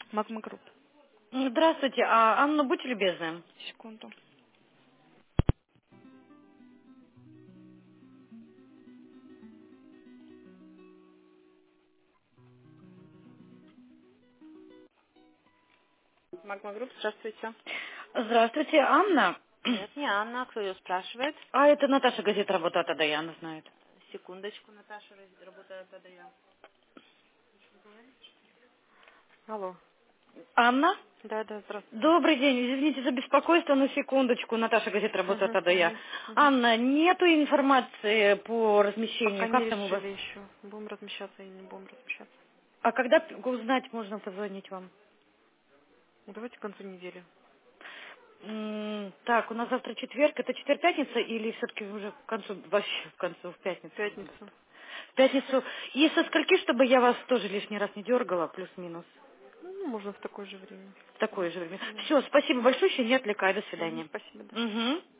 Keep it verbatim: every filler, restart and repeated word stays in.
Магма Групп. Здравствуйте, а Анна, будьте любезны. Секунду. Магма Групп, здравствуйте. Здравствуйте, Анна. Нет, не Анна, кто ее спрашивает? А это Наташа, газета «Работа от Адаяна» знает. Секундочку, Наташа раз- работает тогда я. Алло. Анна? Да, да, здравствуйте. Добрый день, извините за беспокойство, на секундочку. Наташа, газета «Работа от Угу, Адая». угу, угу. Анна, нету информации по размещению. Пока не Как там у вас? решили еще. Будем размещаться или не будем размещаться. А когда п- узнать можно позвонить вам? Ну, давайте к концу недели. М, Так, у нас завтра четверг. Это четверг-пятница или все-таки уже к концу, вообще в концу, в В пятницу? пятницу. В пятницу. И со скольки, чтобы я вас тоже лишний раз не дергала, плюс-минус? Ну, можно в такое же время. В такое же время. Да. Все, спасибо большое, не отвлекаю. До Угу, свидания. спасибо, до свидания. Угу.